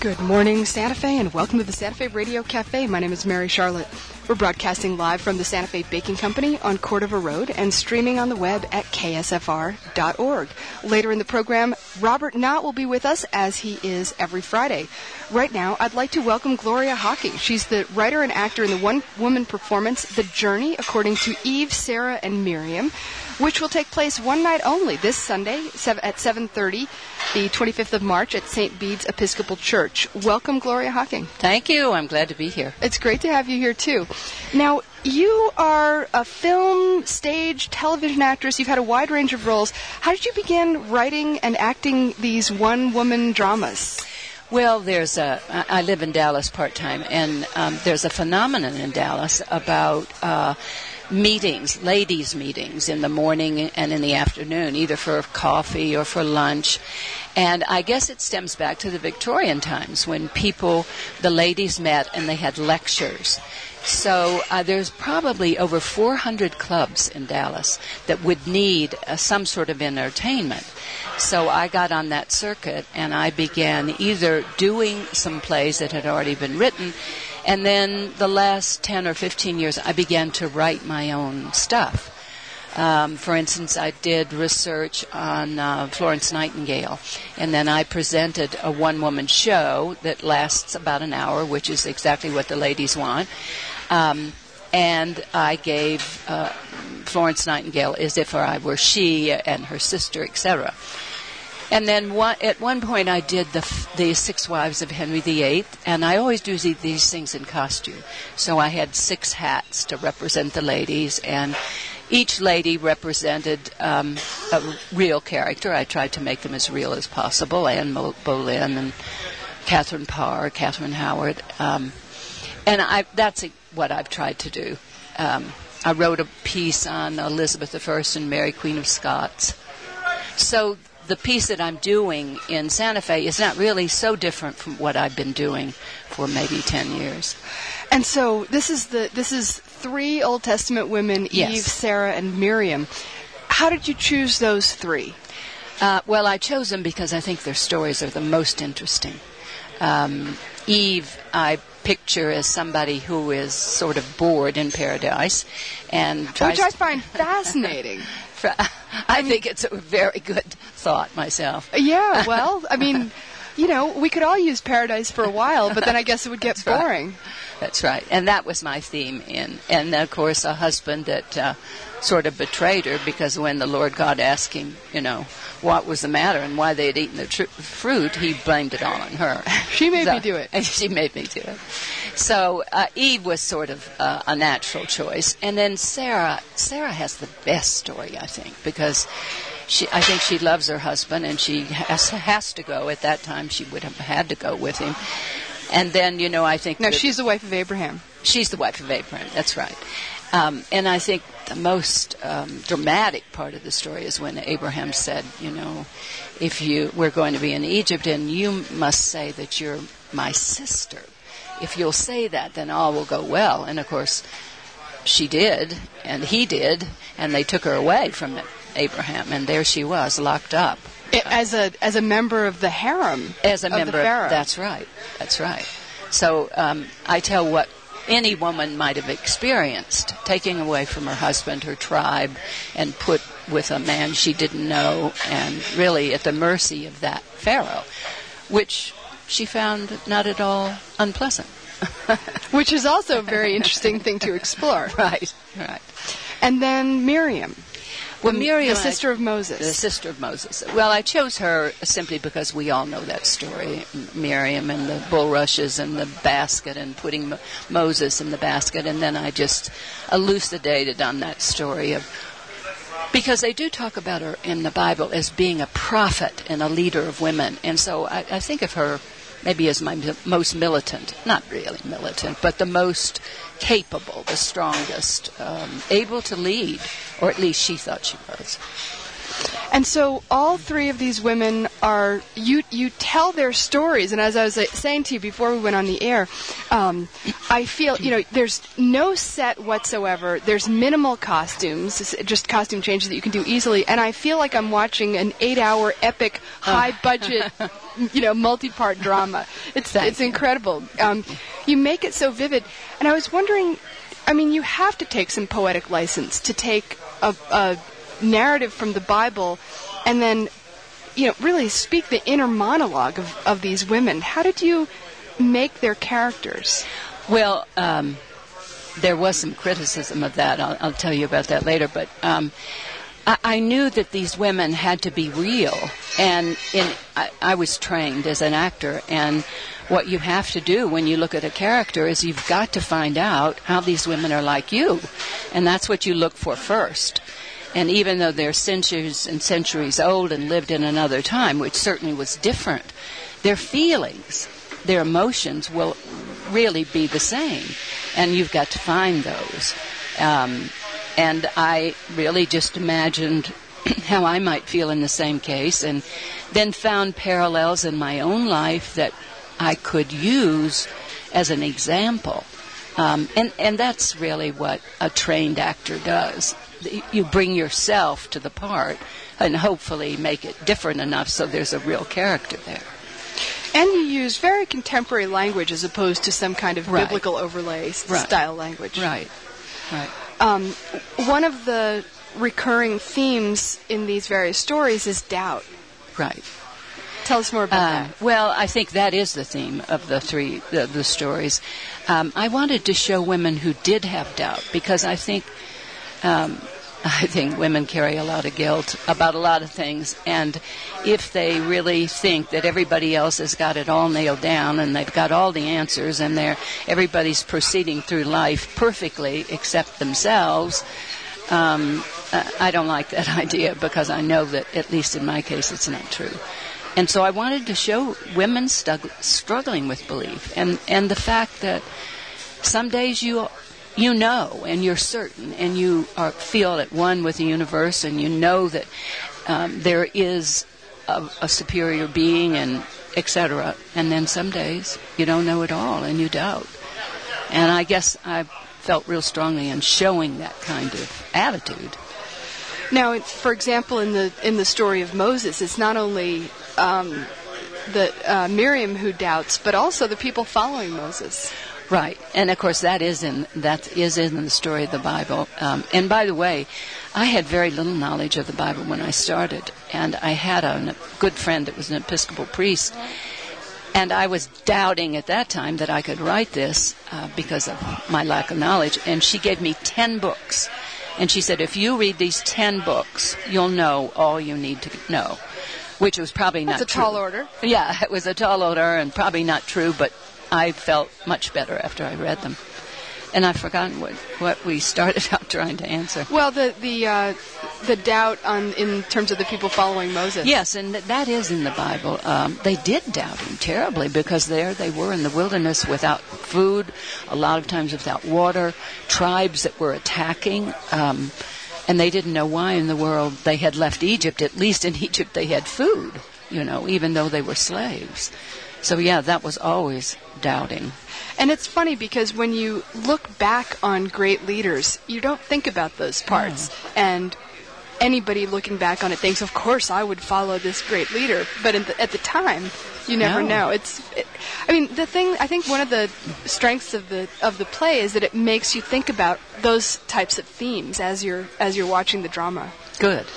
Good morning, Santa Fe, and welcome to the Santa Fe Radio Cafe. My name is Mary Charlotte. We're broadcasting live from the Santa Fe Baking Company on Cordova Road and streaming on the web at ksfr.org. Later in the program, Robert Knott will be with us, as he is every Friday. Right now, I'd like to welcome Gloria Hocking. She's the writer and actor in the one-woman performance, The Journey, according to Eve, Sarah, and Miriam, which will take place one night only this Sunday at 7:30, the 25th of March at St. Bede's Episcopal Church. Welcome, Gloria Hocking. Thank you. I'm glad to be here. It's great to have you here, too. Now, you are a film, stage, television actress. You've had a wide range of roles. How did you begin writing and acting these one-woman dramas? Well, I live in Dallas part-time, and there's a phenomenon in Dallas about meetings, ladies' meetings in the morning and in the afternoon, either for coffee or for lunch. And I guess it stems back to the Victorian times when the ladies met and they had lectures. So there's probably over 400 clubs in Dallas that would need some sort of entertainment. So I got on that circuit and I began either doing some plays that had already been written, and then the last 10 or 15 years I began to write my own stuff. For instance, I did research on Florence Nightingale, and then I presented a one-woman show that lasts about an hour, which is exactly what the ladies want. And I gave Florence Nightingale as if I were she and her sister, etc. And then at one point I did the Six Wives of Henry VIII, and I always do these things in costume. So I had 6 hats to represent the ladies, and each lady represented a real character. I tried to make them as real as possible. Anne Boleyn and Catherine Parr, Catherine Howard. And that's what I've tried to do. I wrote a piece on Elizabeth I and Mary, Queen of Scots. So the piece that I'm doing in Santa Fe is not really so different from what I've been doing for maybe 10 years. And so this is 3 Old Testament women, Yes. Eve, Sarah, and Miriam. How did you choose those 3? Well, I chose them because I think their stories are the most interesting. Eve, I picture as somebody who is sort of bored in paradise, and which I find fascinating. I think it's a very good thought myself. Yeah, well, I mean, we could all use paradise for a while, but then I guess it would get boring. Right. That's right. And that was my theme. And of course, a husband that sort of betrayed her, because when the Lord God asked him, what was the matter and why they had eaten the fruit, he blamed it all on her. She made me do it. She made me do it. So Eve was sort of a natural choice. And then Sarah has the best story, I think, because I think she loves her husband, and she has to go. At that time, she would have had to go with him. And then, I think... No, she's the wife of Abraham. She's the wife of Abraham, that's right. And I think the most dramatic part of the story is when Abraham said, if we're going to be in Egypt, and you must say that you're my sister. If you'll say that, then all will go well. And, of course, she did, and he did, and they took her away from Abraham, and there she was, locked up. As a member of the harem. As a member of the Pharaoh. That's right. So I tell what any woman might have experienced, taking away from her husband, her tribe, and put with a man she didn't know, and really at the mercy of that Pharaoh, which she found not at all unpleasant. Which is also a very interesting thing to explore. Right. And then Miriam. Well, Miriam, the sister of Moses. The sister of Moses. Well, I chose her simply because we all know that story. Miriam and the bulrushes and the basket and putting Moses in the basket. And then I just elucidated on that story because they do talk about her in the Bible as being a prophet and a leader of women. And so I think of her maybe as my most militant, not really militant, but the most capable, the strongest, able to lead, or at least she thought she was. And so all three of these women are, you tell their stories, and as I was saying to you before we went on the air, I feel, there's no set whatsoever, there's minimal costumes, just costume changes that you can do easily, and I feel like I'm watching an 8-hour epic, high-budget, multi-part drama. It's incredible. You make it so vivid, and I was wondering, you have to take some poetic license to take a narrative from the Bible and then, really speak the inner monologue of these women. How did you make their characters? Well, there was some criticism of that. I'll tell you about that later. But I knew that these women had to be real. And I was trained as an actor, and what you have to do when you look at a character is you've got to find out how these women are like you. And that's what you look for first. And even though they're centuries and centuries old and lived in another time, which certainly was different, their feelings, their emotions will really be the same. And you've got to find those. And I really just imagined how I might feel in the same case, and then found parallels in my own life that I could use as an example. And that's really what a trained actor does. You bring yourself to the part and hopefully make it different enough so there's a real character there. And you use very contemporary language as opposed to some kind of biblical overlay style language. Right. One of the recurring themes in these various stories is doubt. Right. Tell us more about that. Well, I think that is the theme of the stories. I wanted to show women who did have doubt, because I think women carry a lot of guilt about a lot of things, and if they really think that everybody else has got it all nailed down and they've got all the answers and everybody's proceeding through life perfectly except themselves, I don't like that idea, because I know that, at least in my case, it's not true. And so I wanted to show women struggling with belief, and the fact that some days you know, and you're certain, and you feel at one with the universe, and you know that there is a superior being, and etc. And then some days you don't know at all, and you doubt. And I guess I felt real strongly in showing that kind of attitude. Now, for example, in the story of Moses, it's not only Miriam who doubts, but also the people following Moses. Right, and of course that is in the story of the Bible. And by the way, I had very little knowledge of the Bible when I started, and I had a good friend that was an Episcopal priest, and I was doubting at that time that I could write this because of my lack of knowledge. And she gave me 10 books, and she said, if you read these 10 books, you'll know all you need to know, which was probably not true. That's a tall order. Yeah, it was a tall order and probably not true, but I felt much better after I read them. And I've forgotten what we started out trying to answer. Well, the doubt in terms of the people following Moses. Yes, and that is in the Bible. They did doubt him terribly, because there they were in the wilderness without food, a lot of times without water, tribes that were attacking, and they didn't know why in the world they had left Egypt. At least in Egypt they had food, even though they were slaves. So yeah, that was always doubting. And it's funny, because when you look back on great leaders, you don't think about those parts. Oh. And anybody looking back on it thinks, of course, I would follow this great leader. But at the time, you never know. I think one of the strengths of the play is that it makes you think about those types of themes as you're watching the drama. Good.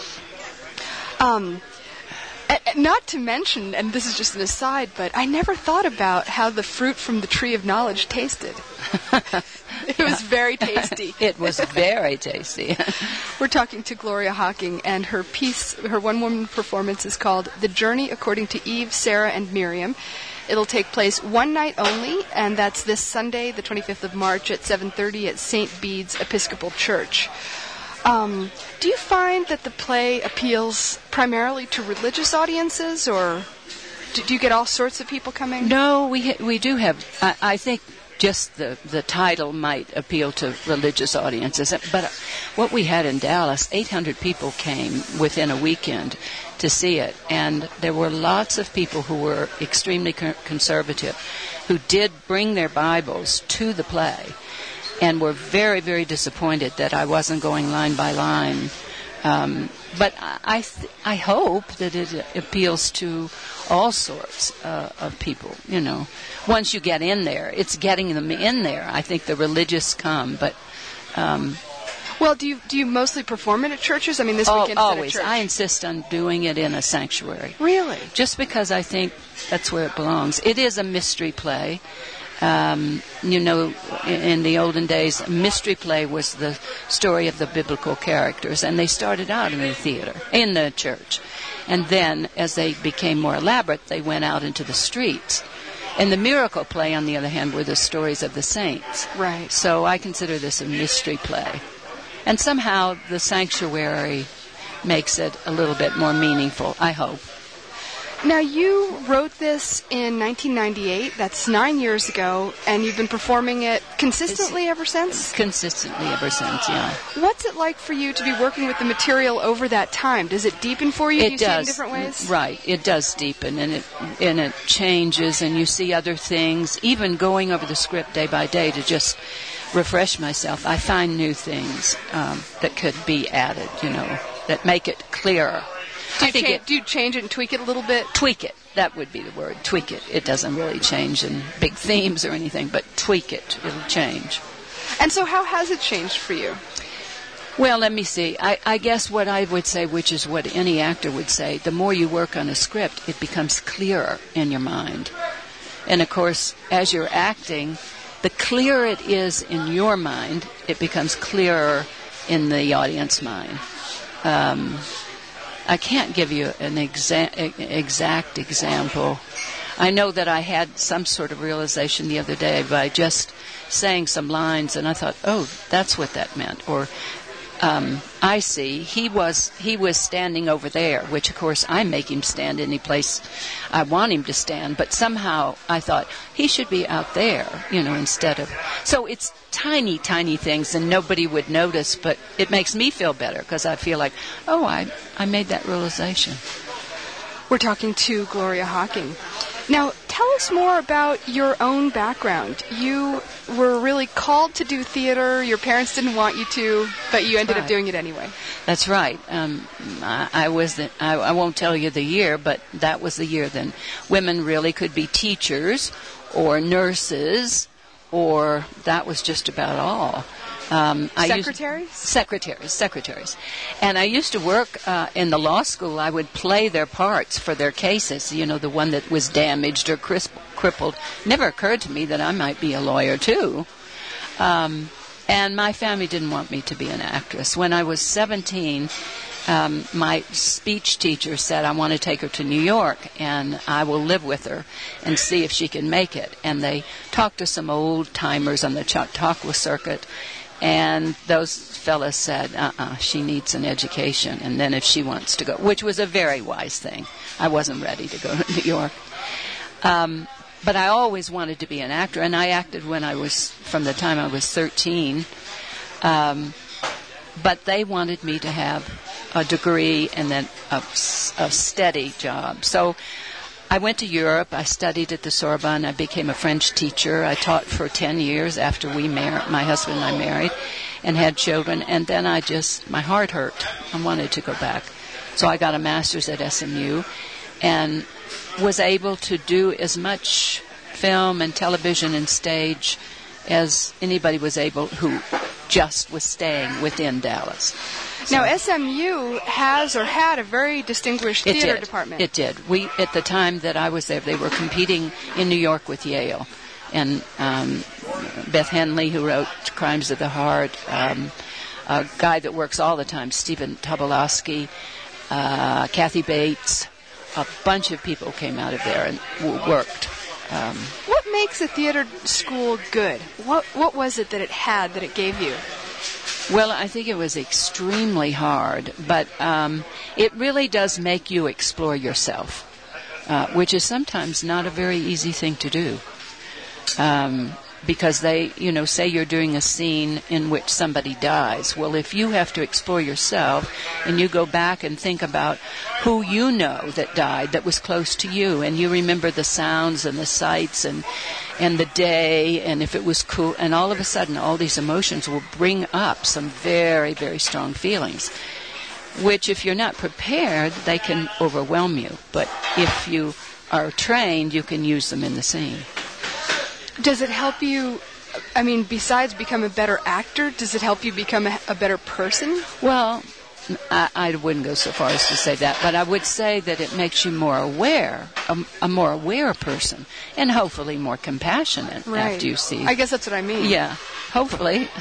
Not to mention, and this is just an aside, but I never thought about how the fruit from the tree of knowledge tasted. It was very tasty. It was very tasty. We're talking to Gloria Hocking, and her one-woman performance is called The Journey According to Eve, Sarah, and Miriam. It'll take place one night only, and that's this Sunday, the 25th of March at 7:30 at St. Bede's Episcopal Church. Do you find that the play appeals primarily to religious audiences, or do you get all sorts of people coming? No, we do have. I think just the title might appeal to religious audiences. But what we had in Dallas, 800 people came within a weekend to see it, and there were lots of people who were extremely conservative, who did bring their Bibles to the play, and were very, very disappointed that I wasn't going line by line. But I hope that it appeals to all sorts of people, you know. Once you get in there, it's getting them in there. I think the religious come, but... well, do you mostly perform it at churches? I mean, this weekend always. At a church. I insist on doing it in a sanctuary. Really? Just because I think that's where it belongs. It is a mystery play. You know, in the olden days, a mystery play was the story of the biblical characters, and they started out in the theater, in the church. And then, as they became more elaborate, they went out into the streets. And the miracle play, on the other hand, were the stories of the saints. Right. So I consider this a mystery play. And somehow the sanctuary makes it a little bit more meaningful, I hope. Now, you wrote this in 1998. That's 9 years ago, and you've been performing it consistently ever since? Consistently ever since, yeah. What's it like for you to be working with the material over that time? Does it deepen for you? It Do you does. see it in different ways? Right. It does deepen, and it changes, and you see other things. Even going over the script day by day to just refresh myself, I find new things that could be added, you know, that make it clearer. Do you change it and tweak it a little bit? Tweak it. That would be the word. Tweak it. It doesn't really change in big themes or anything, but tweak it. It'll change. And so how has it changed for you? Well, let me see. I guess what I would say, which is what any actor would say, the more you work on a script, it becomes clearer in your mind. And, of course, as you're acting, the clearer it is in your mind, it becomes clearer in the audience mind. I can't give you an exact example. I know that I had some sort of realization the other day by just saying some lines, and I thought, oh, that's what that meant. Or, I see, he was standing over there, which, of course, I make him stand any place I want him to stand, but somehow I thought, he should be out there, you know, instead of... So it's tiny, tiny things, and nobody would notice, but it makes me feel better, because I feel like, oh, I made that realization. We're talking to Gloria Hocking. Now, tell us more about your own background. You were really called to do theater. Your parents didn't want you to, but you ended up doing it anyway. That's right. I won't tell you the year, but that was the year then women really could be teachers or nurses, or that was just about all. Secretaries. And I used to work in the law school. I would play their parts for their cases, you know, the one that was damaged or crippled. Never occurred to me that I might be a lawyer, too. And my family didn't want me to be an actress. When I was 17, my speech teacher said, I want to take her to New York, and I will live with her and see if she can make it. And they talked to some old-timers on the Chautauqua circuit, and those fellas said, she needs an education, and then if she wants to go, which was a very wise thing. I wasn't ready to go to New York. But I always wanted to be an actor, and I acted from the time I was 13. But they wanted me to have a degree and then a steady job. So I went to Europe. I studied at the Sorbonne. I became a French teacher. I taught for 10 years after my husband and I married and had children. And then my heart hurt. I wanted to go back. So I got a master's at SMU and was able to do as much film and television and stage as anybody was able who just was staying within Dallas. So, now, SMU has or had a very distinguished theater department. It did. At the time that I was there, they were competing in New York with Yale. And Beth Henley, who wrote Crimes of the Heart, a guy that works all the time, Stephen Tobolowsky, Kathy Bates, a bunch of people came out of there and worked. What makes a theater school good? What was it that it had that it gave you? Well, I think it was extremely hard, but it really does make you explore yourself, which is sometimes not a very easy thing to do. because they, say you're doing a scene in which somebody dies. Well, if you have to explore yourself and you go back and think about who you know that died that was close to you, and you remember the sounds and the sights and the day, and if it was cool, and all of a sudden all these emotions will bring up some very, very strong feelings, which if you're not prepared, they can overwhelm you. But if you are trained, you can use them in the scene. Does it help you, besides become a better actor, does it help you become a better person? Well, I wouldn't go so far as to say that, but I would say that it makes you more aware, a more aware person, and hopefully more compassionate after you see. I guess that's what I mean. Yeah, hopefully.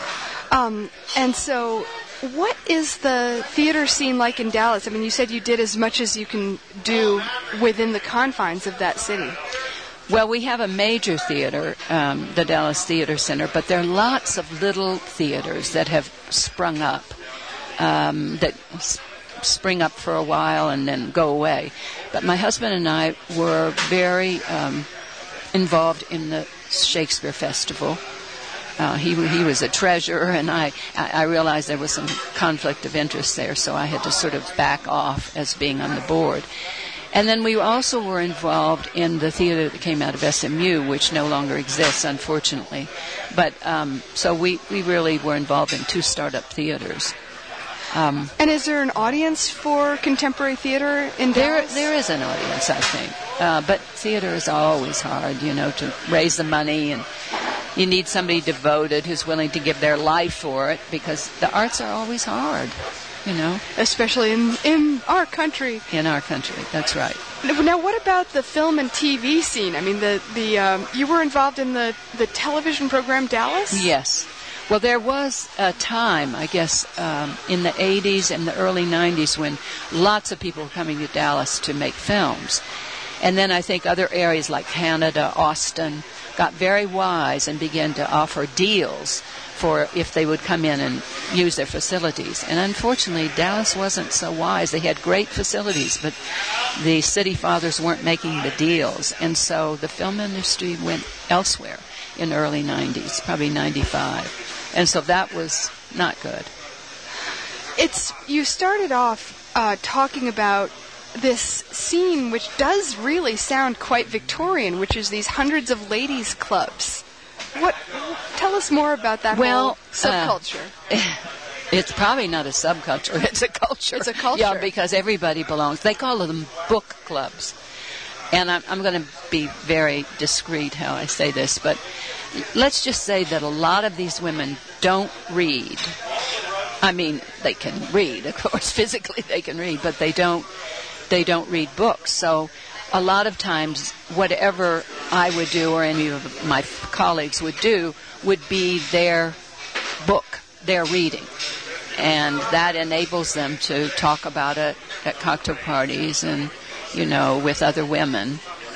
And so, what is the theater scene like in Dallas? You said you did as much as you can do within the confines of that city. Well, we have a major theater, the Dallas Theater Center, but there are lots of little theaters that have sprung up, that spring up for a while and then go away. But my husband and I were very involved in the Shakespeare Festival. He was a treasurer, and I realized there was some conflict of interest there, so I had to sort of back off as being on the board. And then we also were involved in the theater that came out of SMU, which no longer exists, unfortunately. But so we really were involved in 2 startup theaters. And is there an audience for contemporary theater in Dallas? There is an audience, I think. But theater is always hard, to raise the money, and you need somebody devoted who's willing to give their life for it, because the arts are always hard. Especially in our country. In our country, that's right. Now, what about the film and TV scene? You were involved in the television program Dallas? Yes. Well, there was a time, I guess, in the 80s and the early 90s when lots of people were coming to Dallas to make films. And then I think other areas like Canada, Austin, got very wise and began to offer deals for if they would come in and use their facilities. And unfortunately, Dallas wasn't so wise. They had great facilities, but the city fathers weren't making the deals. And so the film industry went elsewhere in the early 90s, probably 95. And so that was not good. You started off talking about this scene, which does really sound quite Victorian, which is these hundreds of ladies' clubs. Tell us more about that whole subculture. It's probably not a subculture. It's a culture. It's a culture. Yeah, because everybody belongs. They call them book clubs. And I'm going to be very discreet how I say this, but let's just say that a lot of these women don't read. They can read, of course, physically they can read, but they don't read books. So a lot of times, whatever I would do or any of my colleagues would do would be their book, their reading. And that enables them to talk about it at cocktail parties and, with other women.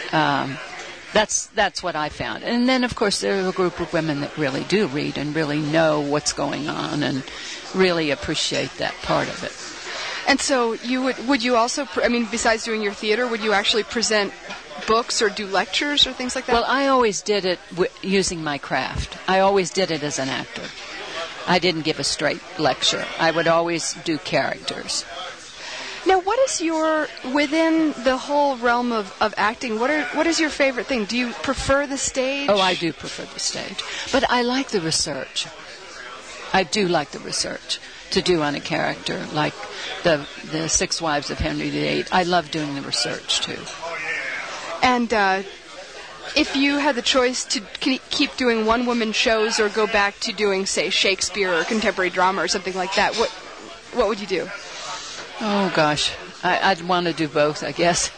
That's what I found. And then, of course, there are a group of women that really do read and really know what's going on and really appreciate that part of it. And so would you also, besides doing your theater, would you actually present books or do lectures or things like that? Well, I always did it using my craft. I always did it as an actor. I didn't give a straight lecture. I would always do characters. Now, what is within the whole realm of acting, what is your favorite thing? Do you prefer the stage? Oh, I do prefer the stage. But I like the research. I do like the research to do on a character, like the 6 Wives of Henry VIII. I love doing the research, too. And if you had the choice to keep doing one-woman shows or go back to doing, say, Shakespeare or contemporary drama or something like that, what would you do? Oh, gosh. I'd want to do both, I guess.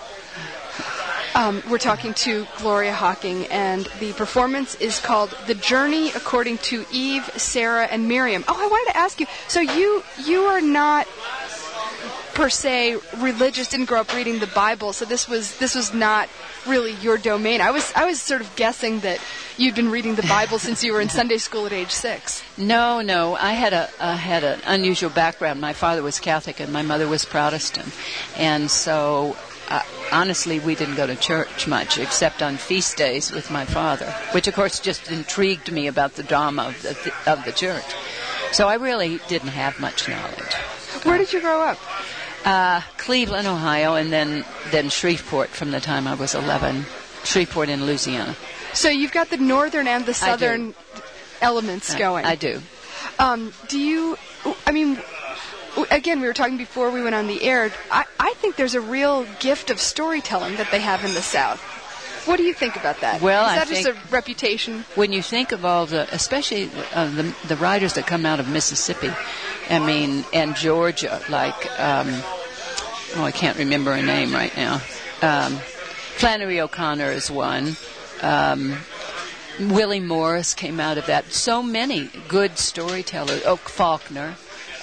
We're talking to Gloria Hocking, and the performance is called The Journey According to Eve, Sarah, and Miriam. Oh, I wanted to ask you, so you are not per se religious, didn't grow up reading the Bible, so this was not really your domain. I was sort of guessing that you'd been reading the Bible since you were in Sunday school at age 6. No. I had an unusual background. My father was Catholic and my mother was Protestant, and so honestly, we didn't go to church much, except on feast days with my father, which, of course, just intrigued me about the drama of the church. So I really didn't have much knowledge. Where did you grow up? Cleveland, Ohio, and then Shreveport from the time I was 11. Shreveport in Louisiana. So you've got the northern and the southern elements going. I do. Again, we were talking before we went on the air. I think there's a real gift of storytelling that they have in the South. What do you think about that? Well, Is that just a reputation? When you think of all especially the writers that come out of Mississippi, and Georgia, like, I can't remember her name right now. Flannery O'Connor is one. Willie Morris came out of that. So many good storytellers. Faulkner.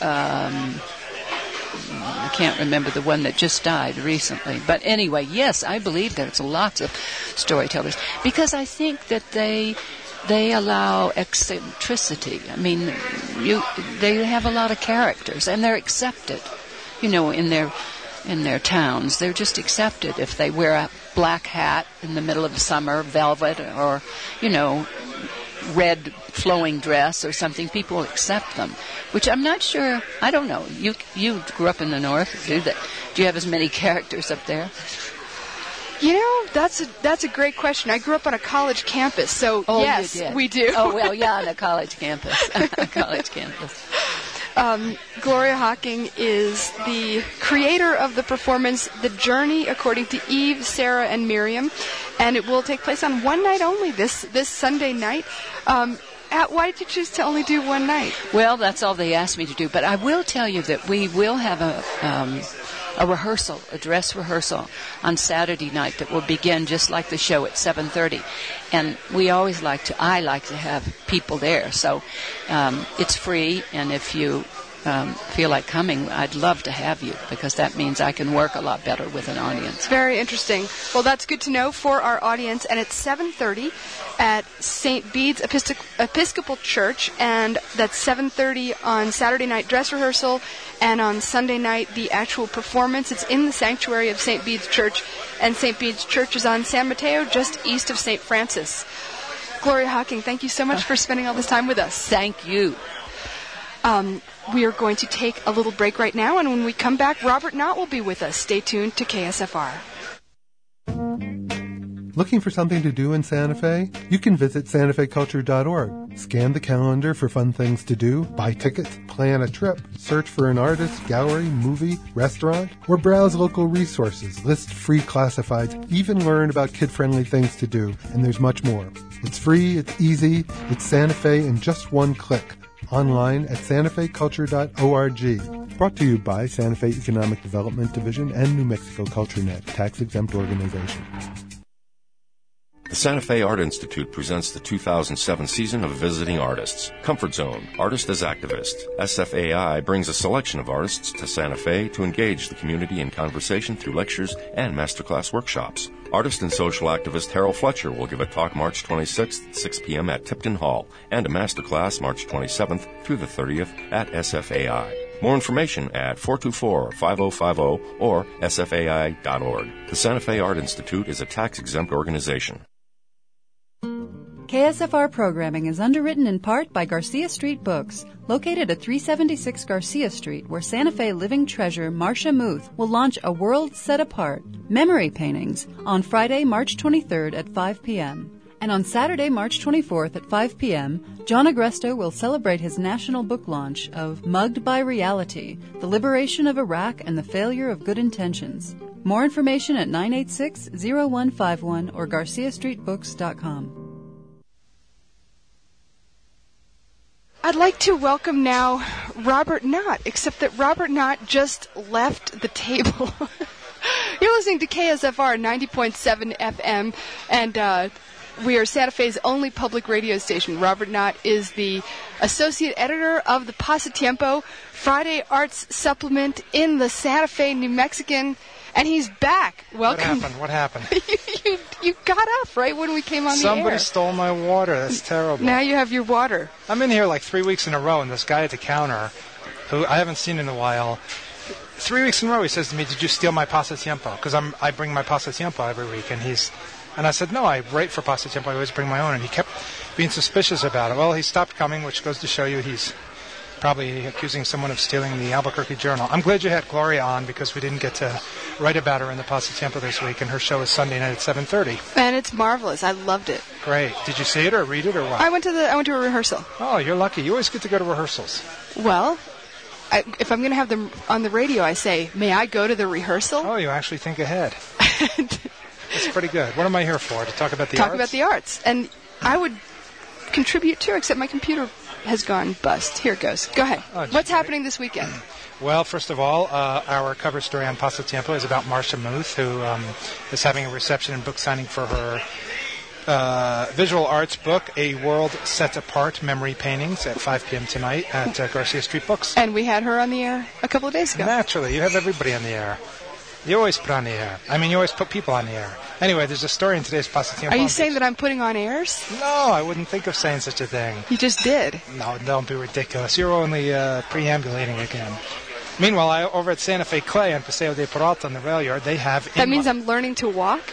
I can't remember the one that just died recently. But anyway, yes, I believe there's lots of storytellers because I think that they allow eccentricity. I mean, they have a lot of characters and they're accepted, in their towns. They're just accepted if they wear a black hat in the middle of the summer, velvet, or, red flowing dress or something. People accept them, which I'm not sure. I don't know. You grew up in the North. Do you have as many characters up there? That's a great question. I grew up on a college campus, so yes, you did. We do. Oh, well, yeah, on a college campus. Gloria Hocking is the creator of the performance The Journey According to Eve, Sarah, and Miriam, and it will take place on one night only, this Sunday night. Why did you choose to only do one night? Well, that's all they asked me to do, but I will tell you that we will have a rehearsal, a dress rehearsal on Saturday night that will begin just like the show at 7:30. And I like to have people there. So it's free, and if you feel like coming, I'd love to have you because that means I can work a lot better with an audience. Very interesting. Well, that's good to know for our audience. And it's 7:30 at St. Bede's Episcopal Church, and that's 7:30 on Saturday night dress rehearsal, and on Sunday night the actual performance. It's in the sanctuary of St. Bede's Church, and St. Bede's Church is on San Mateo, just east of St. Francis. Gloria Hocking, thank you so much for spending all this time with us. Thank you. We are going to take a little break right now, and when we come back, Robert Knott will be with us. Stay tuned to KSFR. Looking for something to do in Santa Fe? You can visit santafeculture.org. Scan the calendar for fun things to do, buy tickets, plan a trip, search for an artist, gallery, movie, restaurant, or browse local resources, list free classifieds, even learn about kid-friendly things to do, and there's much more. It's free, it's easy, it's Santa Fe in just one click. Online at santafeculture.org. Brought to you by Santa Fe Economic Development Division and New Mexico CultureNet, tax-exempt organization. The Santa Fe Art Institute presents the 2007 season of Visiting Artists. Comfort Zone, Artist as Activist. SFAI brings a selection of artists to Santa Fe to engage the community in conversation through lectures and masterclass workshops. Artist and social activist Harold Fletcher will give a talk March 26th at 6 p.m. at Tipton Hall and a masterclass March 27th through the 30th at SFAI. More information at 424-5050 or sfai.org. The Santa Fe Art Institute is a tax-exempt organization. KSFR programming is underwritten in part by Garcia Street Books, located at 376 Garcia Street, where Santa Fe living treasure Marcia Muth will launch A World Set Apart, Memory Paintings, on Friday, March 23rd at 5 p.m. And on Saturday, March 24th at 5 p.m., John Agresto will celebrate his national book launch of Mugged by Reality, The Liberation of Iraq and the Failure of Good Intentions. More information at 986-0151 or garciastreetbooks.com. I'd like to welcome now Robert Knott, except that Robert Knott just left the table. You're listening to KSFR 90.7 FM, and we are Santa Fe's only public radio station. Robert Knott is the associate editor of the Pasatiempo Friday Arts Supplement in the Santa Fe New Mexican, and he's back. Welcome. What happened? You got up right when we came on the air. Somebody stole my water. That's terrible. Now you have your water. I'm in here like 3 weeks in a row, and this guy at the counter, who I haven't seen in a while, 3 weeks in a row, he says to me, "Did you steal my pasatiempo?" Because I bring my pasatiempo every week, and I said, "No, I write for pasatiempo. I always bring my own." And he kept being suspicious about it. Well, he stopped coming, which goes to show you he's probably accusing someone of stealing the Albuquerque Journal. I'm glad you had Gloria on because we didn't get to write about her in the Pasatiempo this week, and her show is Sunday night at 7:30. And it's marvelous. I loved it. Great. Did you see it or read it or what? I went to a rehearsal. Oh, you're lucky. You always get to go to rehearsals. Well, if I'm going to have them on the radio, I say, "May I go to the rehearsal?" Oh, you actually think ahead. That's pretty good. What am I here for? To talk about the arts? Talk about the arts. And I would contribute too, except my computer has gone bust. Here it goes. Go ahead. What's happening this weekend? Well, first of all, our cover story on Pasatiempo is about Marcia Muth, who is having a reception and book signing for her visual arts book, A World Set Apart, Memory Paintings, at 5 p.m. tonight at Garcia Street Books. And we had her on the air a couple of days ago. Naturally. You have everybody on the air. You always put on the air. I mean, you always put people on the air. Anyway, there's a story in today's Pasatiempo. Are you saying that I'm putting on airs? No, I wouldn't think of saying such a thing. You just did. No, don't be ridiculous. You're only preambulating again. Meanwhile, over at Santa Fe Clay on Paseo de Peralta on the rail yard, they have... That means I'm learning to walk?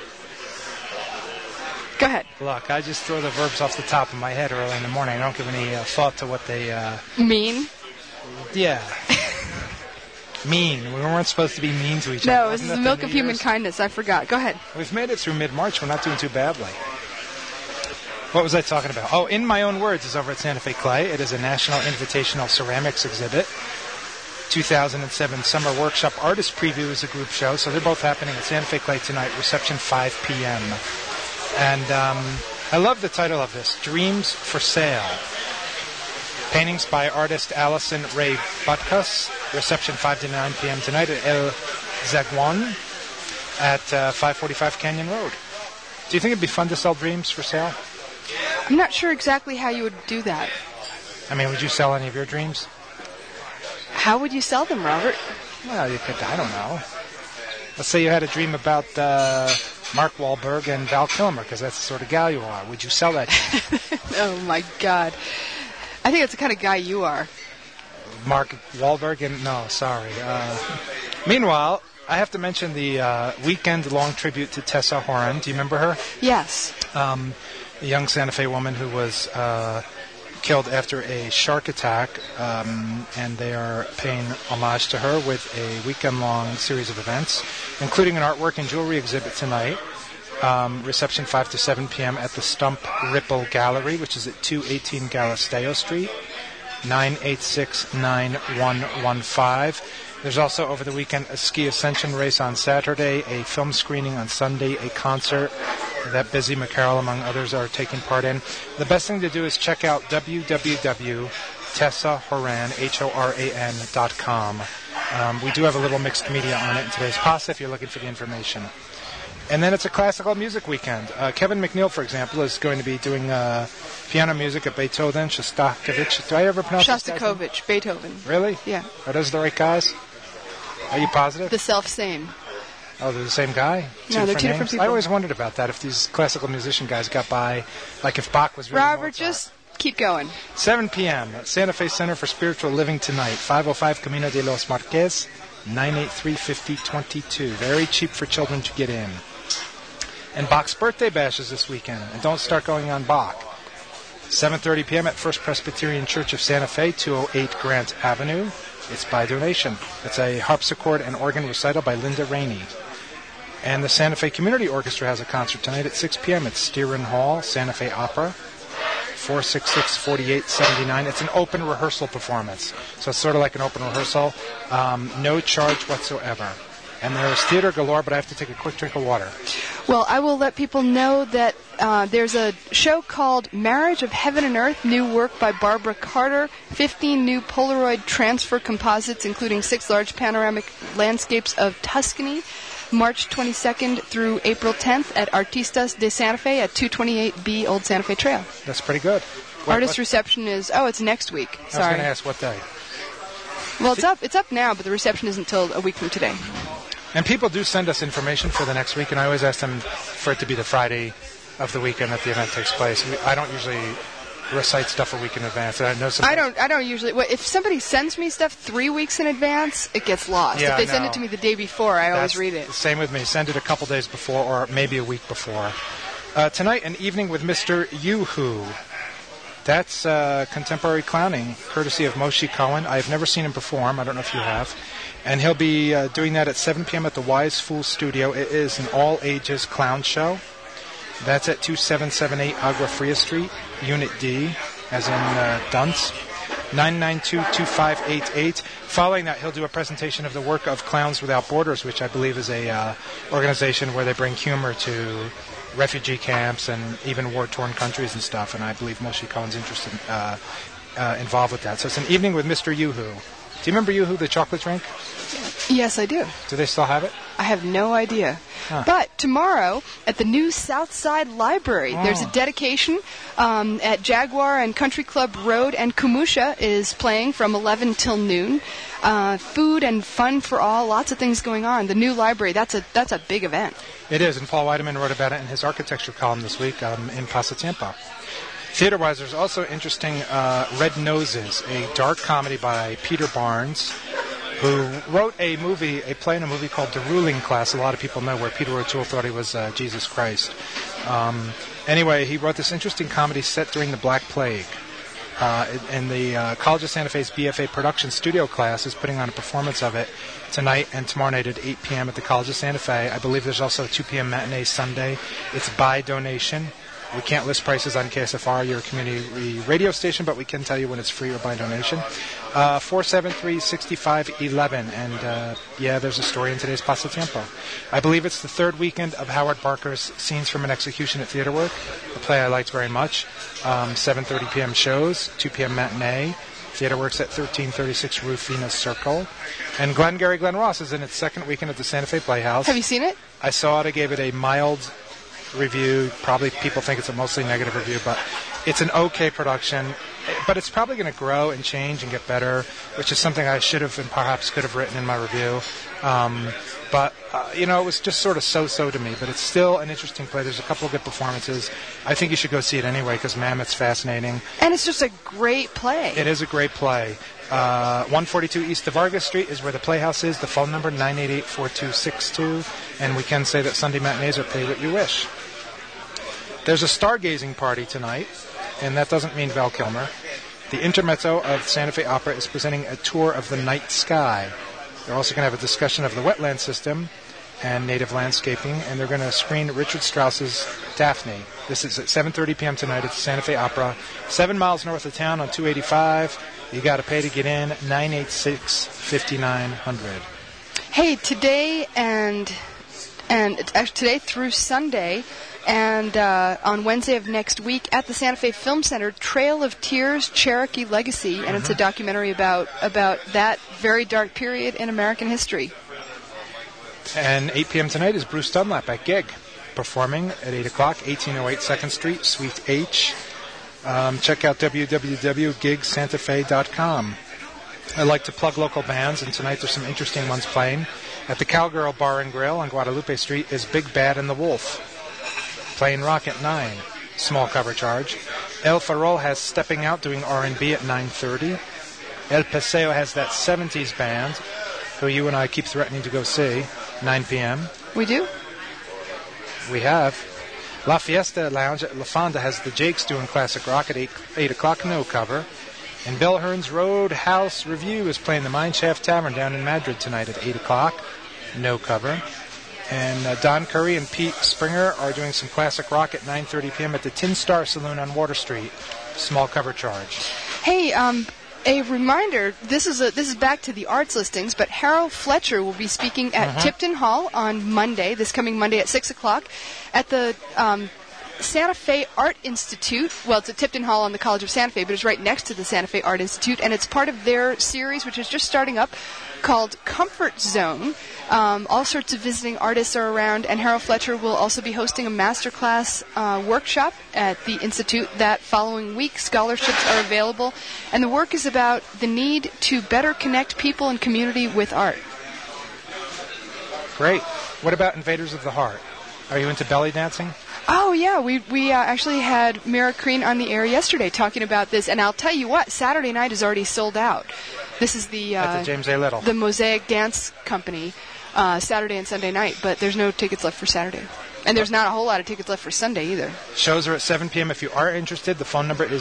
Go ahead. Look, I just throw the verbs off the top of my head early in the morning. I don't give any thought to what they... mean? Yeah. Mean. We weren't supposed to be mean to each other. No, this is the milk of human kindness. I forgot. Go ahead. We've made it through mid-March. We're not doing too badly. What was I talking about? Oh, In My Own Words is over at Santa Fe Clay. It is a National Invitational Ceramics exhibit. 2007 Summer Workshop Artist Preview is a group show, so they're both happening at Santa Fe Clay tonight, reception 5 p.m. And I love the title of this, Dreams for Sale. Paintings by artist Allison Ray Butkus, reception 5 to 9 p.m. tonight at El Zaguan at 545 Canyon Road. Do you think it'd be fun to sell dreams for sale? I'm not sure exactly how you would do that. I mean, would you sell any of your dreams? How would you sell them, Robert? Well, you could, I don't know. Let's say you had a dream about Mark Wahlberg and Val Kilmer, because that's the sort of gal you are. Would you sell that dream? Oh, my God. I think that's the kind of guy you are. Mark Wahlberg and... No, sorry. Meanwhile, I have to mention the weekend-long tribute to Tessa Horan. Do you remember her? Yes. A young Santa Fe woman who was killed after a shark attack, and they are paying homage to her with a weekend-long series of events, including an artwork and jewelry exhibit tonight. Reception 5 to 7 p.m. at the Stump Ripple Gallery, which is at 218 Galisteo Street, 986-9115. There's also, over the weekend, a ski ascension race on Saturday, a film screening on Sunday, a concert that Busy McCarroll, among others, are taking part in. The best thing to do is check out www.tessahoran.com. We do have a little mixed media on it in today's pasta if you're looking for the information. And then it's a classical music weekend. Kevin McNeil, for example, is going to be doing piano music at Beethoven, Shostakovich. Do I ever pronounce Shostakovich, Beethoven. Really? Yeah. Are those the right guys? Are you positive? The self-same. Oh, they're the same guy? No, they're two different people. I always wondered about that, if these classical musician guys got by, like if Bach was really Robert, Mozart. just keep going. 7 p.m. at Santa Fe Center for Spiritual Living tonight, 505 Camino de los Marquez, 983-5022. Very cheap for children to get in. And Bach's birthday bash is this weekend, and don't start going on Bach. 7:30 p.m. at First Presbyterian Church of Santa Fe, 208 Grant Avenue. It's by donation. It's a harpsichord and organ recital by Linda Rainey. And the Santa Fe Community Orchestra has a concert tonight at 6 p.m. at Steeren Hall, Santa Fe Opera, 466-4879. It's an open rehearsal performance. So it's sort of like an open rehearsal. No charge whatsoever. And there's theater galore, but I have to take a quick drink of water. Well, I will let people know that there's a show called Marriage of Heaven and Earth, new work by Barbara Carter, 15 new Polaroid transfer composites, including 6 large panoramic landscapes of Tuscany, March 22nd through April 10th at Artistas de Santa Fe at 228B Old Santa Fe Trail. That's pretty good. Artist reception is, it's next week. Sorry. I was going to ask what day. Well, it's up now, but the reception isn't until a week from today. And people do send us information for the next week, and I always ask them for it to be the Friday of the weekend that the event takes place. I don't usually recite stuff a week in advance. And I know I don't usually. Well, if somebody sends me stuff 3 weeks in advance, it gets lost. Yeah, if they send it to me the day before, I always read it. Same with me. Send it a couple days before or maybe a week before. Tonight, an evening with Mr. Yoo-Hoo. That's contemporary clowning, courtesy of Moshe Cohen. I've never seen him perform. I don't know if you have. And he'll be doing that at 7 p.m. at the Wise Fool Studio. It is an all-ages clown show. That's at 2778 Agua Fria Street, Unit D, as in Dunce, 992-2588. Following that, he'll do a presentation of the work of Clowns Without Borders, which I believe is a organization where they bring humor to refugee camps and even war-torn countries and stuff. And I believe Moshe Cohen's interested, involved with that. So it's an evening with Mr. Yoo-Hoo. Do you remember Yoo-Hoo, the chocolate drink? Yes, I do. Do they still have it? I have no idea. Huh. But tomorrow at the new Southside Library, there's a dedication at Jaguar and Country Club Road, and Kumusha is playing from 11 till noon. Food and fun for all, lots of things going on. The new library, that's a big event. It is, and Paul Weideman wrote about it in his architecture column this week in Pasatiempo. Theater-wise, there's also interesting Red Noses, a dark comedy by Peter Barnes, who wrote a play in a movie called The Ruling Class. A lot of people know, where Peter O'Toole thought he was Jesus Christ. Anyway, he wrote this interesting comedy set during the Black Plague. And the College of Santa Fe's BFA production studio class is putting on a performance of it tonight and tomorrow night at 8 p.m. at the College of Santa Fe. I believe there's also a 2 p.m. matinee Sunday. It's by donation. We can't list prices on KSFR, your community radio station, but we can tell you when it's free or by donation. 473-6511. And, there's a story in today's Pasatiempo. I believe it's the third weekend of Howard Barker's Scenes from an Execution at Theater Work, a play I liked very much. 7:30 p.m. shows, 2 p.m. matinee. Theater Works at 1336 Rufina Circle. And Glengarry Glen Ross is in its second weekend at the Santa Fe Playhouse. Have you seen it? I saw it. I gave it a mild review. Probably people think it's a mostly negative review, but it's an okay production. But it's probably going to grow and change and get better, which is something I should have and perhaps could have written in my review. But it was just sort of so-so to me. But it's still an interesting play. There's a couple of good performances. I think you should go see it anyway because Mammoth's fascinating. And it's just a great play. It is a great play. 142 East of Vargas Street is where the Playhouse is. The phone number, 988-4262. And we can say that Sunday matinees are pay what you wish. There's a stargazing party tonight, and that doesn't mean Val Kilmer. The Intermezzo of Santa Fe Opera is presenting a tour of the night sky. They're also going to have a discussion of the wetland system and native landscaping, and they're going to screen Richard Strauss's Daphne. This is at 7:30 p.m. tonight at the Santa Fe Opera, 7 miles north of town on 285. You got to pay to get in, 986-5900. Hey, today today through Sunday, and on Wednesday of next week at the Santa Fe Film Center, Trail of Tears, Cherokee Legacy, and it's a documentary about that very dark period in American history. And 8 p.m. tonight is Bruce Dunlap at Gig, performing at 8 o'clock, 1808 2nd Street, Suite H. Check out www.gigsantafe.com. I like to plug local bands, and tonight there's some interesting ones playing. At the Cowgirl Bar and Grill on Guadalupe Street is Big Bad and the Wolf, playing rock at 9, small cover charge. El Farol has Stepping Out doing R&B at 9:30. El Paseo has that 70s band, who you and I keep threatening to go see, 9 p.m. We do? We have. La Fiesta Lounge at La Fonda has the Jakes doing classic rock at 8 o'clock, no cover. And Bill Hearn's Roadhouse Review is playing the Mineshaft Tavern down in Madrid tonight at 8 o'clock, no cover. And Don Curry and Pete Springer are doing some classic rock at 9:30 p.m. at the Tin Star Saloon on Water Street, small cover charge. Hey, a reminder, this is back to the arts listings, but Harold Fletcher will be speaking at Tipton Hall on Monday, this coming Monday at 6 o'clock, at the Santa Fe Art Institute. Well, it's at Tipton Hall on the College of Santa Fe, but it's right next to the Santa Fe Art Institute, and it's part of their series, which is just starting up, called Comfort Zone. All sorts of visiting artists are around, and Harold Fletcher will also be hosting a masterclass workshop at the Institute that following week. Scholarships are available, and the work is about the need to better connect people and community with art. Great. What about Invaders of the Heart? Are you into belly dancing? Oh, yeah. We actually had Mira Crean on the air yesterday talking about this. And I'll tell you what, Saturday night is already sold out. This is at the James A. Little. The Mosaic Dance Company, Saturday and Sunday night. But there's no tickets left for Saturday. And there's not a whole lot of tickets left for Sunday either. Shows are at 7 p.m. If you are interested, the phone number is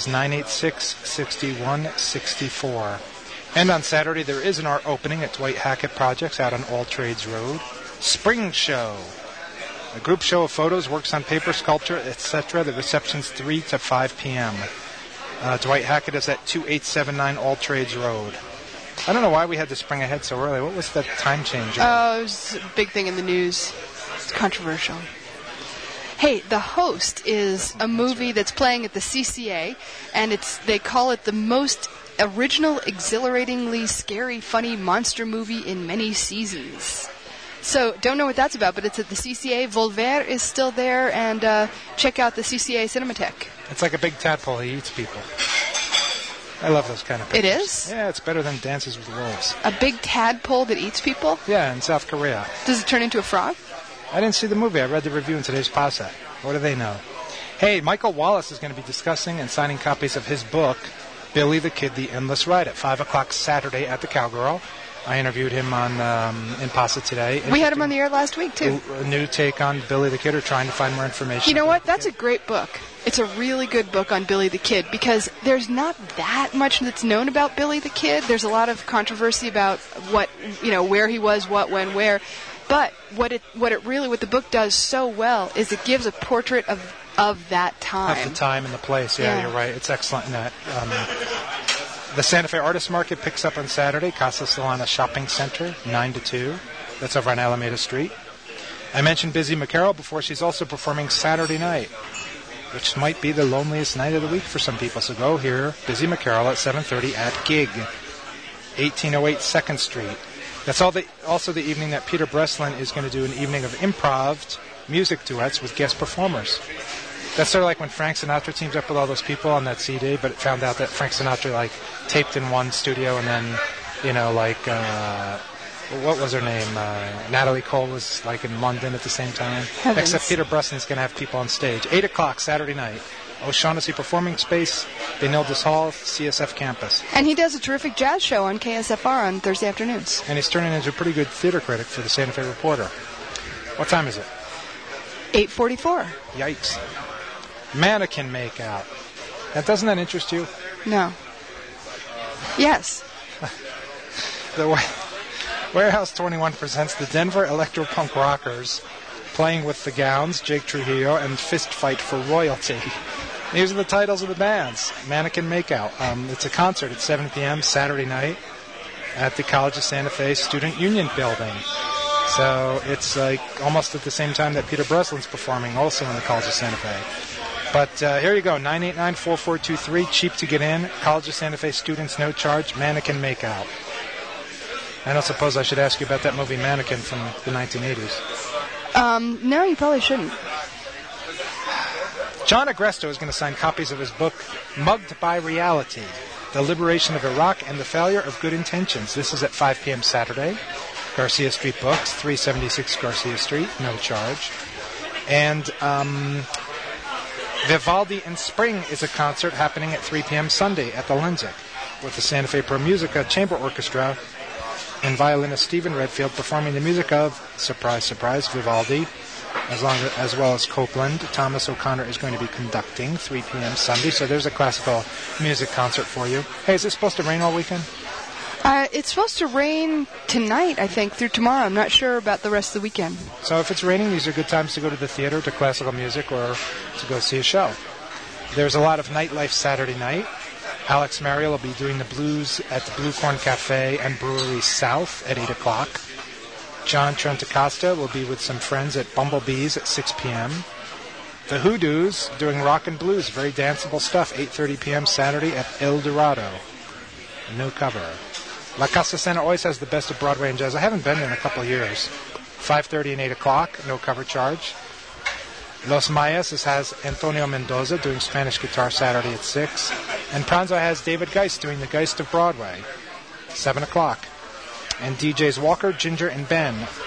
986-6164. And on Saturday, there is an art opening at Dwight Hackett Projects out on All Trades Road. Spring Show. A group show of photos, works on paper, sculpture, etc. The reception's 3 to 5 p.m. Dwight Hackett is at 2879 All Trades Road. I don't know why we had to spring ahead so early. What was the time change? Oh, it was a big thing in the news. It's controversial. Hey, The Host is a movie that's playing at the CCA, and they call it the most original, exhilaratingly scary, funny monster movie in many seasons. So, don't know what that's about, but it's at the CCA. Volver is still there, and check out the CCA Cinematheque. It's like a big tadpole. He eats people. I love those kind of pictures. It is? Yeah, it's better than Dances with Wolves. A big tadpole that eats people? Yeah, in South Korea. Does it turn into a frog? I didn't see the movie. I read the review in today's Pasa. What do they know? Hey, Michael Wallace is going to be discussing and signing copies of his book, Billy the Kid, The Endless Ride, at 5 o'clock Saturday at the Cowgirl. I interviewed him on in Pasa today. We had him on the air last week, too. A new take on Billy the Kid, or trying to find more information. You know what? That's a great book. It's a really good book on Billy the Kid, because there's not that much that's known about Billy the Kid. There's a lot of controversy about where he was, what, when, where. But what the book does so well is it gives a portrait of that time. Of the time and the place, yeah. You're right. It's excellent in that. The Santa Fe Artist Market picks up on Saturday, Casa Solana Shopping Center, 9 to 2. That's over on Alameda Street. I mentioned Busy McCarroll before. She's also performing Saturday night, which might be the loneliest night of the week for some people. So go hear Busy McCarroll at 7:30 at Gig, 1808 2nd Street. That's also the evening that Peter Breslin is going to do an evening of improv music duets with guest performers. That's sort of like when Frank Sinatra teams up with all those people on that CD, but it found out that Frank Sinatra taped in one studio, and then what was her name? Natalie Cole was in London at the same time. Heavens. Except Peter Breslin's going to have people on stage. 8 o'clock Saturday night. O'Shaughnessy Performing Space, Benildus Hall, CSF campus. And he does a terrific jazz show on KSFR on Thursday afternoons. And he's turning into a pretty good theater critic for the Santa Fe Reporter. What time is it? 8:44. Yikes. Mannequin Makeout. Now, doesn't that interest you? No. Yes. The Warehouse 21 presents the Denver Electropunk Rockers, playing with the Gowns, Jake Trujillo, and Fist Fight for Royalty. These are the titles of the bands. Mannequin Makeout. It's a concert at 7 p.m. Saturday night at the College of Santa Fe Student Union Building. So it's almost at the same time that Peter Breslin's performing, also in the College of Santa Fe. But here you go, 989-4423, cheap to get in. College of Santa Fe students, no charge, Mannequin Makeout. I don't suppose I should ask you about that movie Mannequin from the 1980s. No, you probably shouldn't. John Agresto is going to sign copies of his book, Mugged by Reality, The Liberation of Iraq and the Failure of Good Intentions. This is at 5 p.m. Saturday. Garcia Street Books, 376 Garcia Street, no charge. And Vivaldi in Spring is a concert happening at 3 p.m. Sunday at the Lenzik, with the Santa Fe Pro Musica Chamber Orchestra and violinist Stephen Redfield performing the music of, surprise, surprise, Vivaldi, as well as Copeland. Thomas O'Connor is going to be conducting 3 p.m. Sunday, so there's a classical music concert for you. Hey, is it supposed to rain all weekend? It's supposed to rain tonight, I think, through tomorrow. I'm not sure about the rest of the weekend. So if it's raining, these are good times to go to the theater, to classical music, or to go see a show. There's a lot of nightlife Saturday night. Alex Mariel will be doing the blues at the Blue Corn Cafe and Brewery South at 8 o'clock. John Trentacosta will be with some friends at Bumblebees at 6 p.m. The Hoodoos doing rock and blues, very danceable stuff, 8:30 p.m. Saturday at El Dorado. No cover. La Casa Santa always has the best of Broadway and jazz. I haven't been there in a couple of years. 5:30 and 8 o'clock, no cover charge. Los Mayas has Antonio Mendoza doing Spanish guitar Saturday at 6. And Pranzo has David Geist doing the Geist of Broadway, 7 o'clock. And DJs Walker, Ginger, and Ben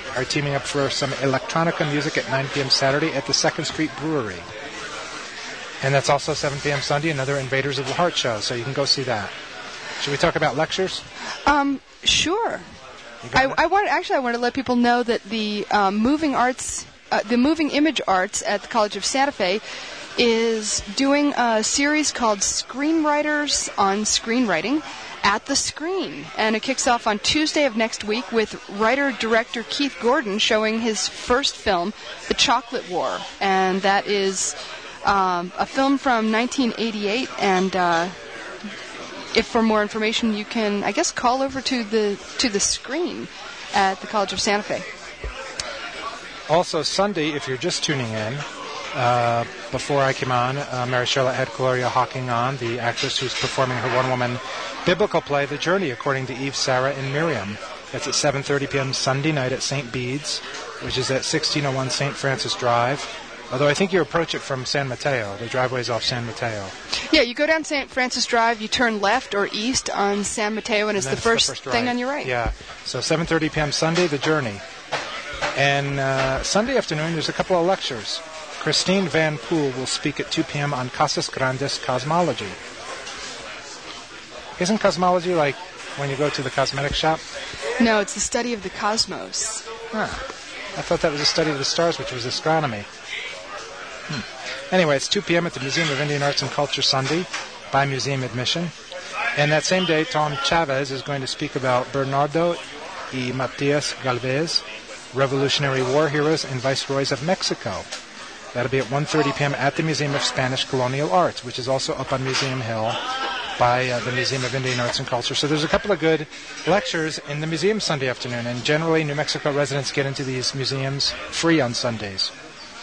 are teaming up for some electronica music at 9 p.m. Saturday at the 2nd Street Brewery. And that's also 7 p.m. Sunday, another Invaders of the Heart show, so you can go see that. Should we talk about lectures? Sure. I want to let people know that the moving image arts at the College of Santa Fe is doing a series called Screenwriters on Screenwriting at the Screen, and it kicks off on Tuesday of next week with writer-director Keith Gordon showing his first film, The Chocolate War, and that is a film from 1988, and if for more information you can, I guess, call over to the screen at the College of Santa Fe. Also Sunday, if you're just tuning in, before I came on, Mary Charlotte had Gloria Hawking on, the actress who's performing her one-woman biblical play, The Journey, according to Eve, Sarah, and Miriam. That's at 7:30 p.m. Sunday night at St. Bede's, which is at 1601 St. Francis Drive. Although I think you approach it from San Mateo. The driveway's off San Mateo. Yeah, you go down St. Francis Drive, you turn left or east on San Mateo, and it's the first thing on your right. Yeah, so 7:30 p.m. Sunday, The Journey. And Sunday afternoon, there's a couple of lectures. Christine Van Poel will speak at 2 p.m. on Casas Grandes Cosmology. Isn't cosmology like when you go to the cosmetic shop? No, it's the study of the cosmos. Huh. I thought that was a study of the stars, which was astronomy. Anyway, it's 2 p.m. at the Museum of Indian Arts and Culture Sunday by museum admission. And that same day, Tom Chavez is going to speak about Bernardo y Matias Galvez, Revolutionary War Heroes and Viceroys of Mexico. That'll be at 1:30 p.m. at the Museum of Spanish Colonial Arts, which is also up on Museum Hill by the Museum of Indian Arts and Culture. So there's a couple of good lectures in the museum Sunday afternoon, and generally New Mexico residents get into these museums free on Sundays.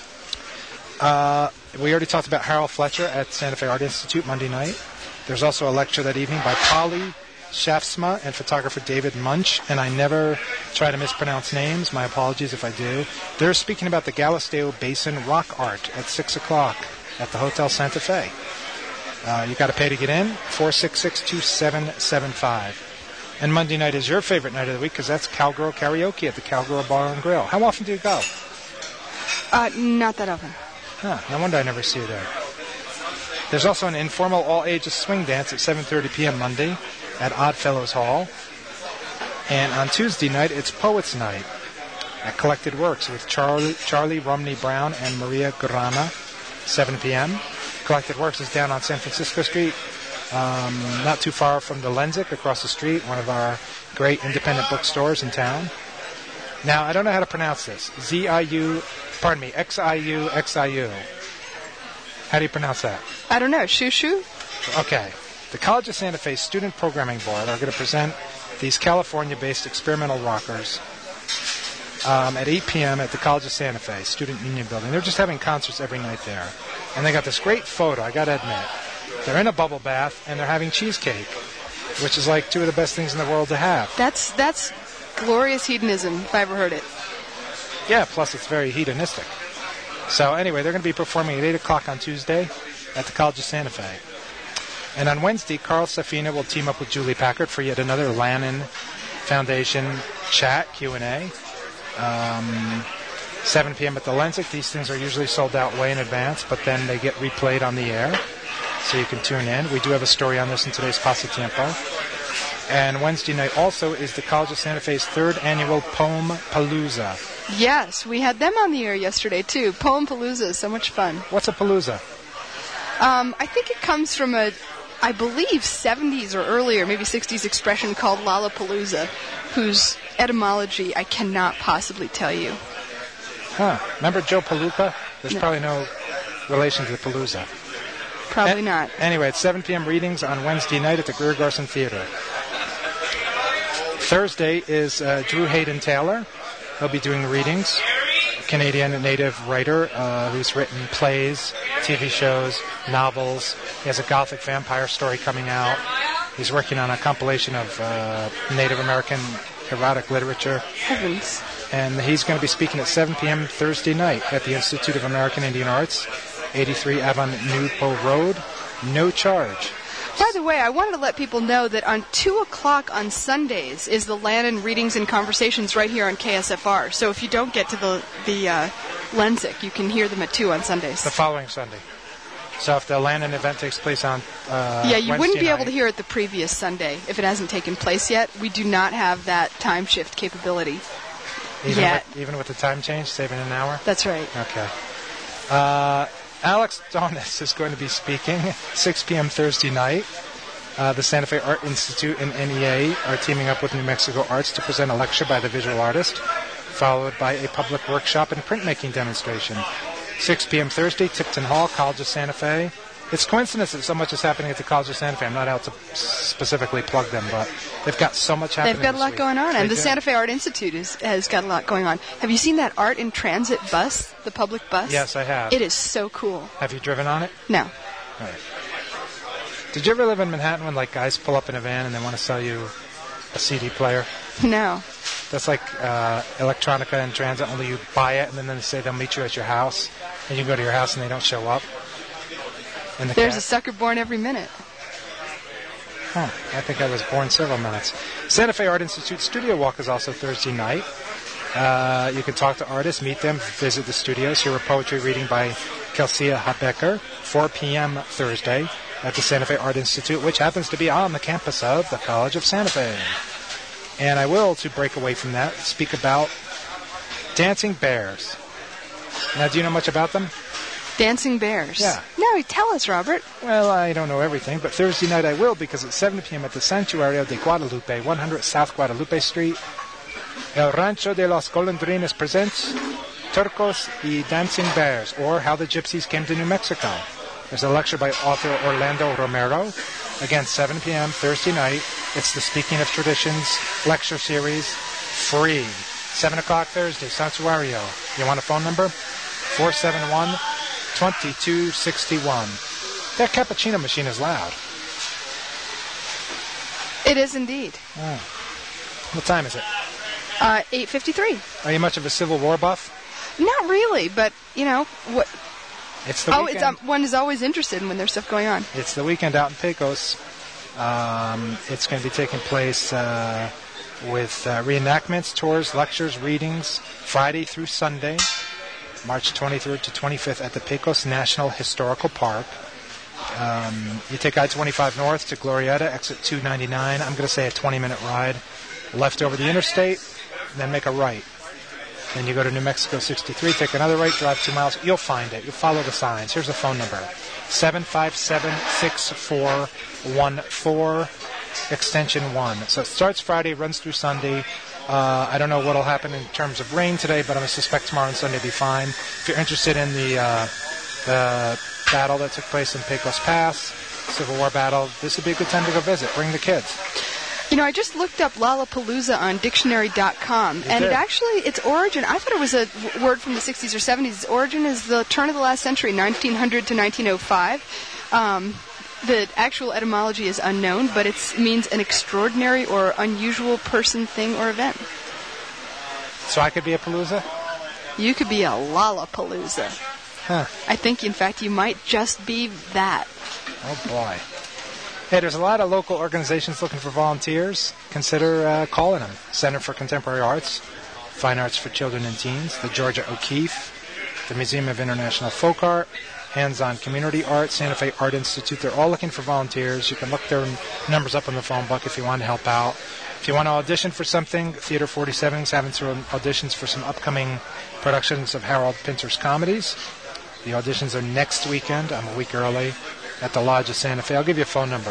We already talked about Harold Fletcher at Santa Fe Art Institute Monday night. There's also a lecture that evening by Polly Shafsma and photographer David Munch, and I never try to mispronounce names. My apologies if I do. They're speaking about the Galisteo Basin rock art at 6 o'clock at the Hotel Santa Fe. You got to pay to get in, 466-2775. And Monday night is your favorite night of the week because that's Cowgirl Karaoke at the Cowgirl Bar and Grill. How often do you go? Not that often. Huh, no wonder I never see you there. There's also an informal all-ages swing dance at 7:30 p.m. Monday at Oddfellows Hall. And on Tuesday night, it's Poets Night at Collected Works with Charlie Romney Brown and Maria Grana, 7 p.m. Collected Works is down on San Francisco Street, not too far from the Lenzik, across the street, one of our great independent bookstores in town. Now, I don't know how to pronounce this. Xiu. How do you pronounce that? I don't know. Shushu? Okay. The College of Santa Fe Student Programming Board are going to present these California-based experimental rockers at 8 p.m. at the College of Santa Fe Student Union Building. They're just having concerts every night there. And they got this great photo, I got to admit. They're in a bubble bath, and they're having cheesecake, which is like two of the best things in the world to have. That's glorious hedonism, if I ever heard it. Yeah, plus it's very hedonistic. So anyway, they're going to be performing at 8 o'clock on Tuesday at the College of Santa Fe. And on Wednesday, Carl Safina will team up with Julie Packard for yet another Lannan Foundation chat, Q&A. 7 p.m. at the Lenzik. These things are usually sold out way in advance, but then they get replayed on the air, so you can tune in. We do have a story on this in today's Pasatiempo. And Wednesday night also is the College of Santa Fe's third annual Poem Palooza. Yes, we had them on the air yesterday, too. Poem Palooza is so much fun. What's a palooza? I think it comes from I believe, 70s or earlier, maybe 60s expression called Lollapalooza, whose etymology I cannot possibly tell you. Huh. Remember Joe Palooka? There's probably no relation to the Palooza. Probably not. Anyway, it's 7 p.m. readings on Wednesday night at the Greer Garson Theater. Thursday is Drew Hayden Taylor. He'll be doing readings. Canadian native writer who's written plays, TV shows, novels. He has a gothic vampire story coming out. He's working on a compilation of Native American erotic literature. Heavens. And he's going to be speaking at 7 p.m. Thursday night at the Institute of American Indian Arts, 83 Avon Newpo Road. No charge. By the way, I wanted to let people know that on 2 o'clock on Sundays is the Lannan Readings and Conversations right here on KSFR. So if you don't get to the Lensic, you can hear them at 2 on Sundays. The following Sunday. So if the Lannan event takes place on yeah, you Wednesday wouldn't be night, able to hear it the previous Sunday if it hasn't taken place yet. We do not have that time shift capability yet. Even with the time change, saving an hour? That's right. Okay. Alex Donis is going to be speaking 6 p.m. Thursday night. The Santa Fe Art Institute and NEA are teaming up with New Mexico Arts to present a lecture by the visual artist, followed by a public workshop and printmaking demonstration. 6 p.m. Thursday, Tipton Hall, College of Santa Fe. It's coincidence that so much is happening at the College of Santa Fe. I'm not out to specifically plug them, but they've got so much happening. They've got a lot going on, and the Santa Fe Art Institute has got a lot going on. Have you seen that Art in Transit bus, the public bus? Yes, I have. It is so cool. Have you driven on it? No. All right. Did you ever live in Manhattan when guys pull up in a van and they want to sell you a CD player? No. That's like Electronica in Transit, only you buy it and then they say they'll meet you at your house, and you go to your house and they don't show up. And There's a sucker born every minute. Huh. I think I was born several minutes. Santa Fe Art Institute Studio Walk is also Thursday night. You can talk to artists, meet them, visit the studios, hear a poetry reading by Kelsia Habecker, 4 p.m. Thursday at the Santa Fe Art Institute, which happens to be on the campus of the College of Santa Fe. And I will, to break away from that, speak about Dancing Bears. Now, do you know much about them? Dancing Bears? Yeah. No, tell us, Robert. Well, I don't know everything, but Thursday night I will, because at 7 p.m. at the Santuario de Guadalupe, 100 South Guadalupe Street, El Rancho de los Golondrines presents Turcos y Dancing Bears, or How the Gypsies Came to New Mexico. There's a lecture by author Orlando Romero. Again, 7 p.m. Thursday night. It's the Speaking of Traditions lecture series, free. 7 o'clock Thursday, Santuario. You want a phone number? 471-2261. That cappuccino machine is loud. It is indeed. Oh. What time is it? 8:53. Are you much of a Civil War buff? Not really, but, what... It's the weekend. One is always interested in when there's stuff going on. It's the weekend out in Pecos. It's going to be taking place with reenactments, tours, lectures, readings, Friday through Sunday, March 23rd to 25th at the Pecos National Historical Park. You take I-25 north to Glorieta, exit 299. I'm going to say a 20-minute ride. Left over the interstate, then make a right. Then you go to New Mexico 63, take another right, drive 2 miles. You'll find it. You'll follow the signs. Here's the phone number. 757-6414, extension 1. So it starts Friday, runs through Sunday. I don't know what will happen in terms of rain today, but I suspect tomorrow and Sunday will be fine. If you're interested in the battle that took place in Pecos Pass, Civil War battle, this would be a good time to go visit. Bring the kids. I just looked up Lollapalooza on dictionary.com, and its origin, I thought it was a word from the 60s or 70s. Its origin is the turn of the last century, 1900 to 1905. The actual etymology is unknown, but it means an extraordinary or unusual person, thing, or event. So I could be a palooza? You could be a Lollapalooza. Huh. I think, in fact, you might just be that. Oh, boy. Hey, there's a lot of local organizations looking for volunteers. Consider calling them. Center for Contemporary Arts, Fine Arts for Children and Teens, the Georgia O'Keeffe, the Museum of International Folk Art, Hands-On Community Art, Santa Fe Art Institute. They're all looking for volunteers. You can look their numbers up on the phone book if you want to help out. If you want to audition for something, Theater 47 is having some auditions for some upcoming productions of Harold Pinter's comedies. The auditions are next weekend. I'm a week early. At the Lodge of Santa Fe. I'll give you a phone number,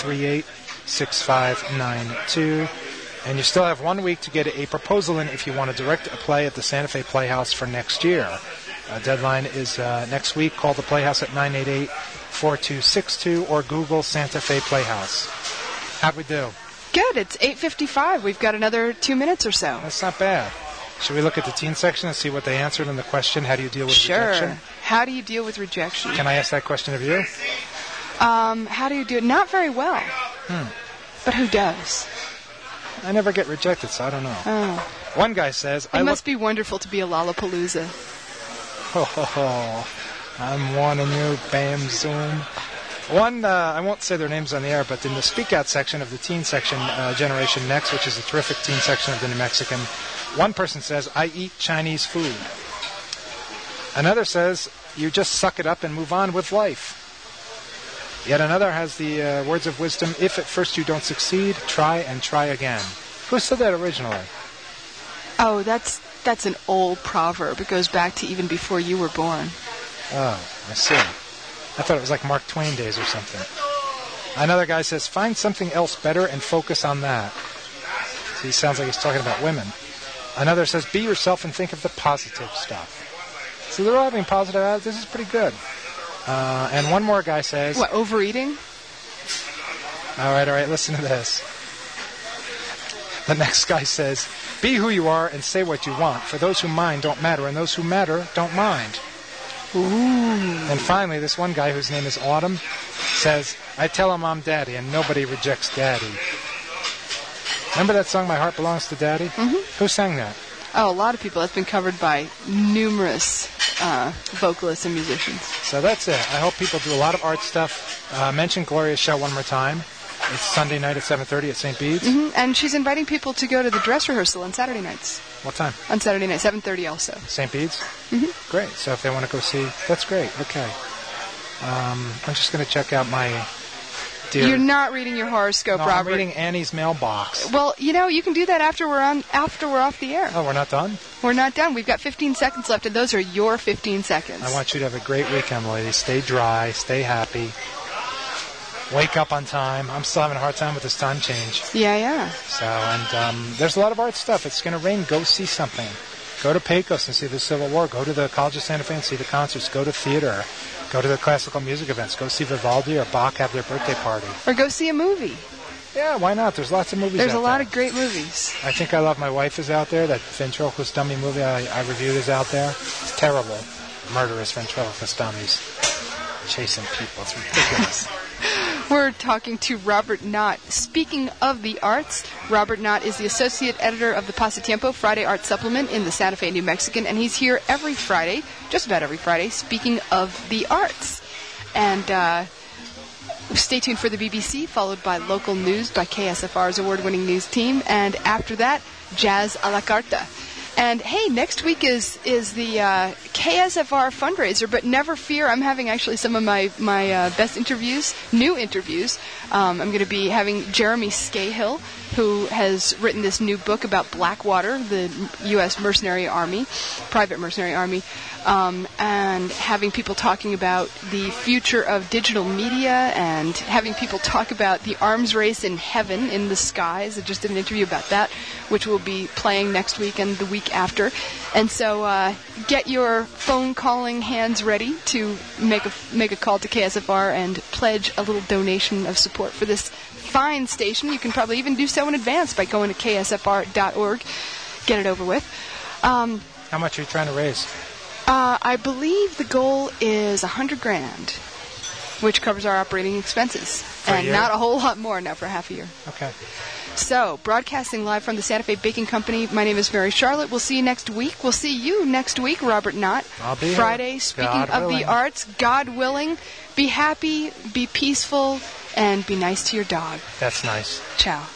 438-6592. And you still have 1 week to get a proposal in if you want to direct a play at the Santa Fe Playhouse for next year. Deadline is next week. Call the Playhouse at 988-4262 or Google Santa Fe Playhouse. How'd we do? Good. It's 8:55. We've got another 2 minutes or so. That's not bad. Should we look at the teen section and see what they answered in the question, how do you deal with rejection? Sure. How do you deal with rejection? Can I ask that question of you? How do you do it? Not very well. But who does? I never get rejected, so I don't know. Oh. One guy says... It must be wonderful to be a Lollapalooza. I'm warning you, bam, zoom. One, I won't say their names on the air, but in the Speak Out section of the teen section, Generation Next, which is a terrific teen section of the New Mexican, one person says, I eat Chinese food. Another says, you just suck it up and move on with life. Yet another has the words of wisdom, if at first you don't succeed, try and try again. Who said that originally? Oh, that's an old proverb. It goes back to even before you were born. Oh, I see. I thought it was like Mark Twain days or something. Another guy says, find something else better and focus on that. See, sounds like he's talking about women. Another says, be yourself and think of the positive stuff. So they're all having positive attitudes. This is pretty good. And one more guy says... What, overeating? All right, listen to this. The next guy says, be who you are and say what you want. For those who mind don't matter, and those who matter don't mind. Ooh. And finally, this one guy whose name is Autumn says, I tell him I'm Daddy, and nobody rejects Daddy. Remember that song, My Heart Belongs to Daddy? Mm-hmm. Who sang that? Oh, a lot of people. That's been covered by numerous vocalists and musicians. So that's it. I hope people do a lot of art stuff. Mention Gloria's show one more time. It's Sunday night at 7:30 at St. Bede's. Mm-hmm. And she's inviting people to go to the dress rehearsal on Saturday nights. What time? On Saturday night, 7:30 also. St. Bede's? Mm-hmm. Great. So if they want to go see, that's great. Okay. I'm just going to check out my dear... You're not reading your horoscope, No, Robert. I'm reading Annie's mailbox. Well, you can do that after we're off the air. Oh, we're not done? We're not done. We've got 15 seconds left, and those are your 15 seconds. I want you to have a great weekend, ladies. Stay dry. Stay happy. Wake up on time. I'm still having a hard time with this time change. Yeah. So, and there's a lot of art stuff. It's going to rain. Go see something. Go to Pecos and see the Civil War. Go to the College of Santa Fe and see the concerts. Go to theater. Go to the classical music events. Go see Vivaldi or Bach have their birthday party. Or go see a movie. Yeah, why not? There's lots of movies There's out a lot there. of great movies. I Think I Love My Wife is out there. That ventriloquist dummy movie I reviewed is out there. It's terrible. Murderous ventriloquist dummies. Chasing people. It's ridiculous. We're talking to Robert Knott. Speaking of the arts, Robert Knott is the associate editor of the Pasatiempo Friday Art Supplement in the Santa Fe New Mexican, and he's here every Friday, just about every Friday, speaking of the arts. And stay tuned for the BBC, followed by local news by KSFR's award-winning news team, and after that, Jazz a la Carta. And hey, next week is the KSFR fundraiser, but never fear, I'm having actually some of my best interviews, new interviews. I'm going to be having Jeremy Scahill, who has written this new book about Blackwater, the U.S. mercenary army, private mercenary army, and having people talking about the future of digital media and having people talk about the arms race in heaven, in the skies. I just did an interview about that, which will be playing next week and the week after. And so get your phone calling hands ready to make a call to KSFR and pledge a little donation of support for this fine station. You can probably even do so in advance by going to ksfr.org. Get it over with. How much are you trying to raise? I believe the goal is $100,000, which covers our operating expenses, and not a whole lot more now for half a year. Okay. So, broadcasting live from the Santa Fe Baking Company, my name is Mary Charlotte. We'll see you next week. We'll see you next week, Robert Knott. I'll be Friday, here. speaking God of willing. the arts, God willing, be happy, be peaceful, and be nice to your dog. That's nice. Ciao.